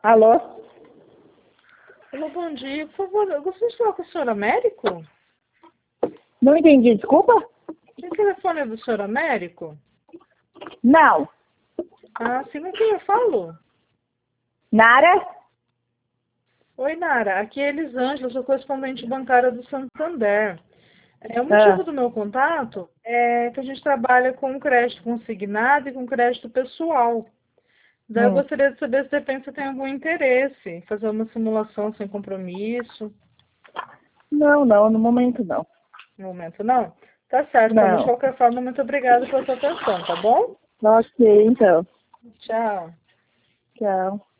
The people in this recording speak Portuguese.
Alô? Alô, bom dia. Por favor, eu gostaria de falar com o senhor Américo? Não entendi, desculpa? O telefone é do senhor Américo? Não. Ah, sim, com quem eu falo? Nara? Oi, Nara. Aqui é Elisângela, sou correspondente bancária do Santander. O Ah, motivo do meu contato é que a gente trabalha com crédito consignado e com crédito pessoal. Daí eu hum. gostaria de saber se de repente você tem algum interesse em fazer uma simulação sem compromisso. Não, no momento não. No momento não? Tá certo, então, mas de Não. qualquer forma, muito obrigada pela sua atenção, tá bom? Ok, então. Tchau. Tchau.